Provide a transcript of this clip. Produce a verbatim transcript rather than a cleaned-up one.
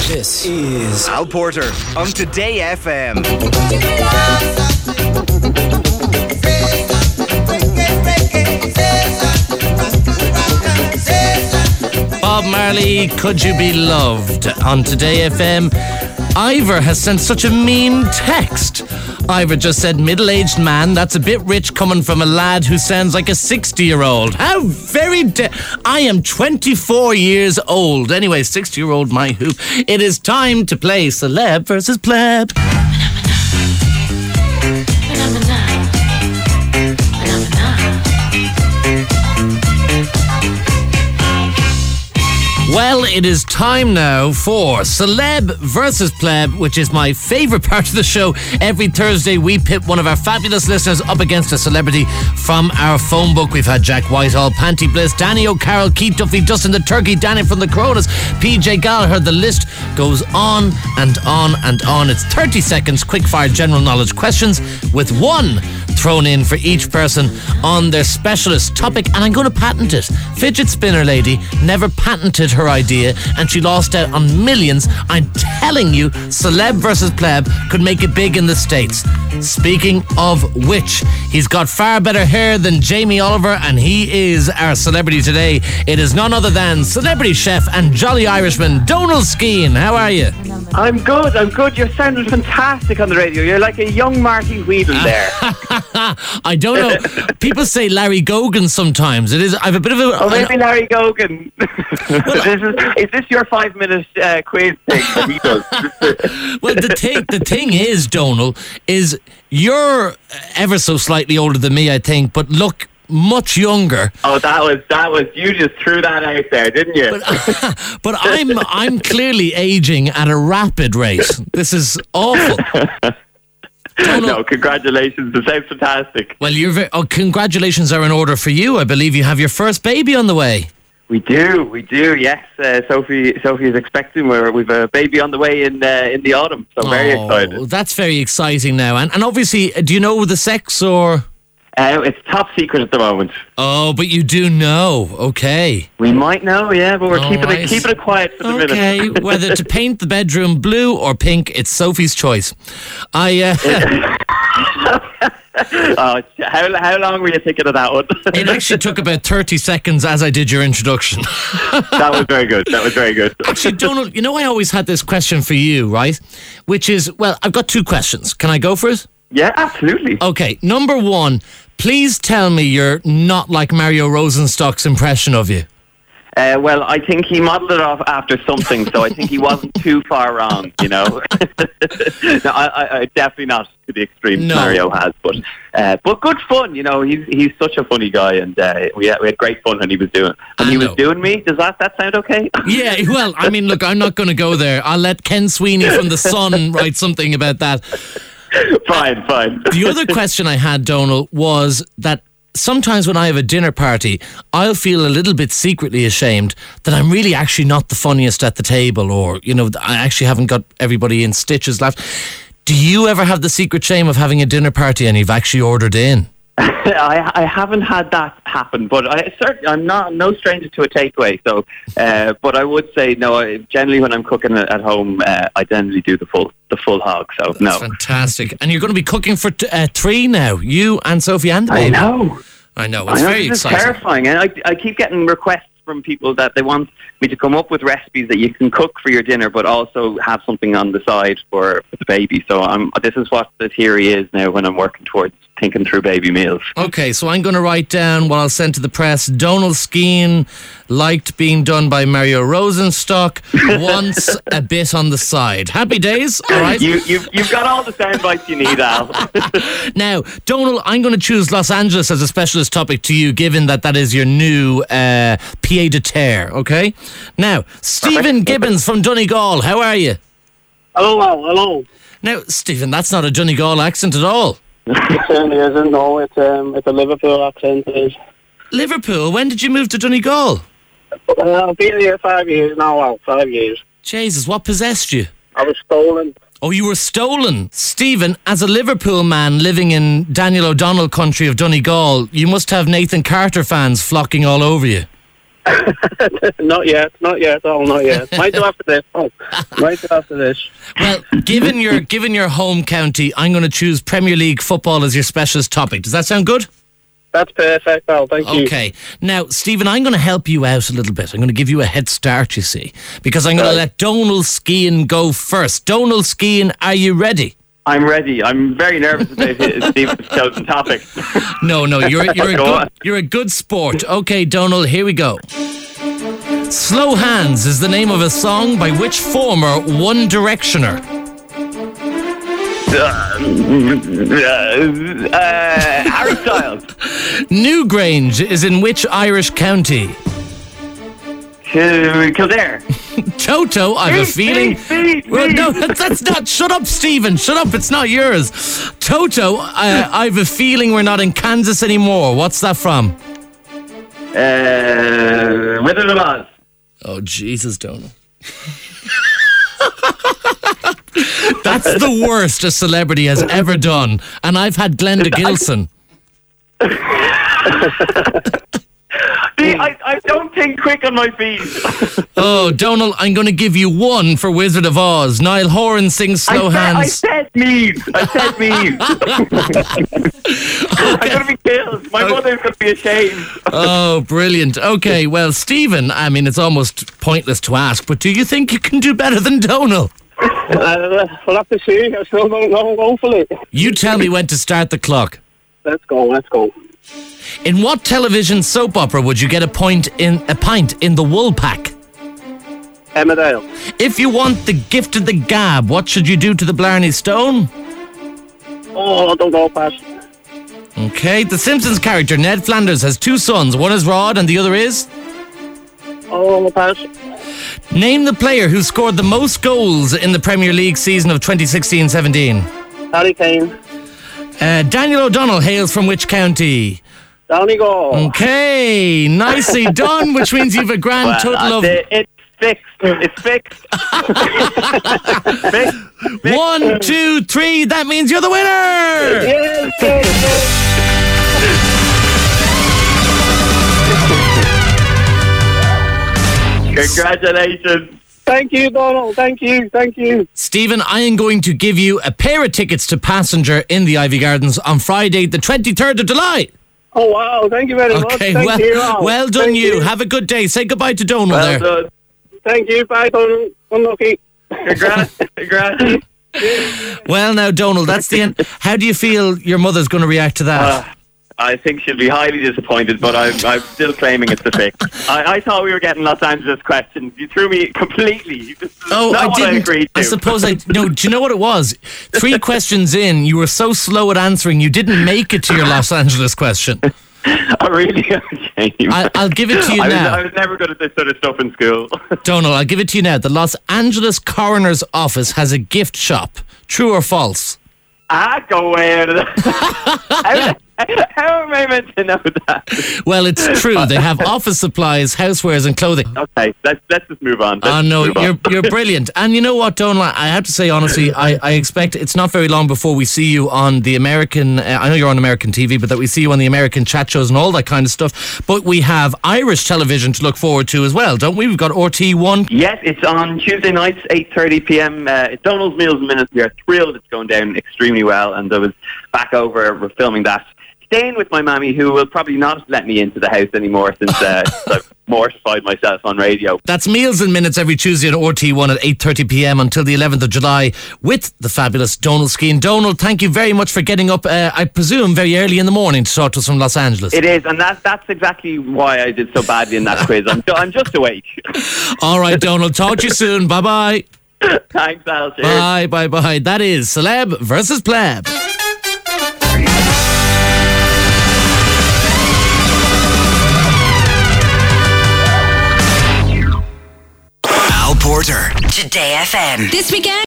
This is Al Porter on Today F M. Bob Marley, Could You Be Loved on Today F M. Ivor has sent such a mean text. Ivor just said, middle-aged man, that's a bit rich coming from a lad who sounds like a sixty-year-old. How very... De- I am twenty-four years old. Anyway, sixty-year-old my hoop. It is time to play Celeb versus Pleb. Well, it is time now for Celeb versus Pleb, which is my favourite part of the show. Every Thursday, we pit one of our fabulous listeners up against a celebrity from our phone book. We've had Jack Whitehall, Panty Bliss, Danny O'Carroll, Keith Duffy, Justin the Turkey, Danny from the Coronas, P J Gallagher. The list goes on and on and on. It's thirty seconds, quick-fire general knowledge questions with one thrown in for each person on their specialist topic, and I'm going to patent it. Fidget spinner lady never patented her idea and she lost out on millions. I'm telling you, Celeb versus Pleb could make it big in the States. Speaking of which, he's got far better hair than Jamie Oliver, and he is our celebrity today. It is none other than celebrity chef and jolly Irishman Donal Skeen. How are you? I'm good, I'm good. You're sounding fantastic on the radio. You're like a young Marty Whelan there. I don't know. People say Larry Gogan sometimes. It is. I have a bit of a. Oh, maybe Larry Gogan. this is, is this your five-minute uh, quiz thing that he does? Well, the thing, the thing is, Donal, is you're ever so slightly older than me, I think, but look much younger. Oh, that was that was you just threw that out there, didn't you? But, but I'm I'm clearly aging at a rapid rate. This is awful. Donal, no, congratulations. It sounds fantastic. Well, you're very, oh, congratulations are in order for you. I believe you have your first baby on the way. We do, we do. Yes, uh, Sophie. Sophie is expecting. We're, we've a baby on the way in uh, in the autumn. So very oh, excited. That's very exciting now. And and obviously, do you know the sex or? Uh, it's top secret at the moment. Oh, but you do know. Okay. We might know, yeah, but we're All keeping right. it keeping it quiet for the okay. minute. Okay, whether to paint the bedroom blue or pink, it's Sophie's choice. I. Uh, oh, how how long were you thinking of that one? It actually took about thirty seconds as I did your introduction. That was very good. That was very good. Actually, Donal, you know I always had this question for you, right? Which is, well, I've got two questions. Can I go for it? Yeah, absolutely. Okay, number one, please tell me you're not like Mario Rosenstock's impression of you. Uh, well, I think he modelled it off after something, so I think he wasn't too far wrong, you know. no, I, I, I definitely not to the extreme No. Mario has, but uh, but good fun, you know. He's he's such a funny guy, and uh, we had, we had great fun when he was doing when I he know. was doing me. Does that that sound okay? Yeah, well, I mean, look, I'm not going to go there. I'll let Ken Sweeney from The Sun write something about that. fine, fine. The other question I had, Donal, was that sometimes when I have a dinner party, I'll feel a little bit secretly ashamed that I'm really actually not the funniest at the table, or, you know, I actually haven't got everybody in stitches left. Do you ever have the secret shame of having a dinner party and you've actually ordered in? I, I haven't had that happen, but I certainly I'm not no stranger to a takeaway. So, uh, but I would say no. I, generally, when I'm cooking at home, uh, I generally do the full the full hog. So That's no, fantastic. And you're going to be cooking for t- uh, three now. You and Sophie and the I baby. know. I know. It's I know, very this is exciting. terrifying, and I I keep getting requests from people that they want me to come up with recipes that you can cook for your dinner, but also have something on the side for, for the baby. So I'm. This is what the theory is now when I'm working towards thinking through baby meals. Okay, so I'm going to write down what I'll send to the press. Donal Skeen liked being done by Mario Rosenstock. Wants a bit on the side. Happy days, all right? You, you've, you've got all the sound bites you need, Al. Now, Donal, I'm going to choose Los Angeles as a specialist topic to you, given that that is your new uh, pied de terre, okay? Now, Stephen Gibbons from Donegal, how are you? Hello, Al, hello. Now, Stephen, that's not a Donegal accent at all. It certainly isn't, no. It's, um, it's a Liverpool accent. It is. Liverpool, when did you move to Donegal? Uh, I've been here five years now, Al, five years. Jesus, what possessed you? I was stolen. Oh, you were stolen. Stephen, as a Liverpool man living in Daniel O'Donnell country of Donegal, you must have Nathan Carter fans flocking all over you. Not yet, not yet. Oh, not yet. Might do after this. Oh, might do after this. Well, given your given your home county, I'm going to choose Premier League football as your specialist topic. Does that sound good? That's perfect, Al. Thank you. Okay. Now, Stephen, I'm going to help you out a little bit. I'm going to give you a head start, you see, because I'm going to let Donal Skehan go first. Donal Skehan, are you ready? I'm ready. I'm very nervous about Stephen's chosen topic. No, no, you're you're a Go good, on. you're a good sport. Okay, Donal, here we go. Slow Hands is the name of a song by which former One Directioner? Uh, uh, Harry Styles. Newgrange is in which Irish county? Uh, Kildare. Toto, I've a Me, feeling. me, me, Well, me. no, that's, that's not. Shut up, Stephen. Shut up. It's not yours. Toto, uh, I've a feeling we're not in Kansas anymore. What's that from? Uh, Wizard of Oz. Oh, Jesus, Donal. That's the worst a celebrity has ever done. And I've had Glenda Gilson. See, I, I don't think quick on my feet. Oh, Donal, I'm going to give you one for Wizard of Oz. Niall Horan sings Slow I said, I Hands. said Mead. I said Mead. I'm going to be killed. My mother's going to be ashamed. Oh, brilliant. Okay, well, Stephen, I mean, it's almost pointless to ask, but do you think you can do better than Donal? Uh, we'll have to see. I still don't know. Hopefully. You tell me when to start the clock. Let's go, let's go. In what television soap opera would you get a point in a pint in the Wool Pack? Emmerdale. If you want the gift of the gab, what should you do to the Blarney Stone? Oh, I don't know, pass. Okay, the Simpsons character Ned Flanders has two sons. One is Rod and the other is? Oh, pass. Name the player who scored the most goals in the Premier League season of twenty sixteen seventeen. Harry Kane. Uh, Daniel O'Donnell hails from which county? Donegal. Okay, nicely done, which means you've a grand Well, total of that's it. It's fixed. It's fixed. fixed. Fixed. one, two, three. That means you're the winner! Yes, yes, yes. Congratulations. Thank you, Donald. Thank you, thank you. Stephen, I am going to give you a pair of tickets to Passenger in the Ivy Gardens on Friday, the twenty-third of July. Oh, wow. Thank you very much. Okay, Thank well, you. Al. well done Thank you. Have a good day. Say goodbye to Donal Well there. done. Thank you. Bye, Donald. Unlucky. Congrats. Congrats. Well, now, Donal, that's the end. How do you feel your mother's going to react to that? Uh, I think she'll be highly disappointed, but I'm, I'm still claiming it's the fix. I, I thought we were getting Los Angeles questions. You threw me completely. Oh, Not I what didn't. I agreed to. I suppose I. No, do you know what it was? Three questions in, you were so slow at answering, you didn't make it to your Los Angeles question. I really am ashamed. I, I'll give it to you I was, now. I was never good at this sort of stuff in school. Donal, I'll give it to you now. The Los Angeles Coroner's Office has a gift shop. True or false? Ah, go away out of that. how, how am I meant to know that? Well, it's true. They have office supplies, housewares, and clothing. Okay, let's let's just move on. Let's Oh no, move on. you're you're brilliant. And you know what, Donal? I have to say honestly, I, I expect it's not very long before we see you on the American. Uh, I know you're on American T V, but that we see you on the American chat shows and all that kind of stuff. But we have Irish television to look forward to as well, don't we? We've got R T one. Yes, it's on Tuesday nights, eight thirty p.m. Uh, it's Donald's Meals and Minutes. We are thrilled it's going down extremely well, and I was back over, we're filming that. Staying with my mammy, who will probably not let me into the house anymore since uh, I've mortified myself on radio. That's Meals and Minutes every Tuesday on R T one at eight thirty p.m. until the eleventh of July with the fabulous Donal Skehan. Donal, thank you very much for getting up, uh, I presume, very early in the morning to talk to us from Los Angeles. It is, and that, that's exactly why I did so badly in that quiz. I'm, ju- I'm just awake. All right, Donal, talk to you soon. Bye-bye. Thanks, Al. Cheers. Bye, bye, bye. That is Celeb versus Pleb. Al Porter. Today F M. This weekend.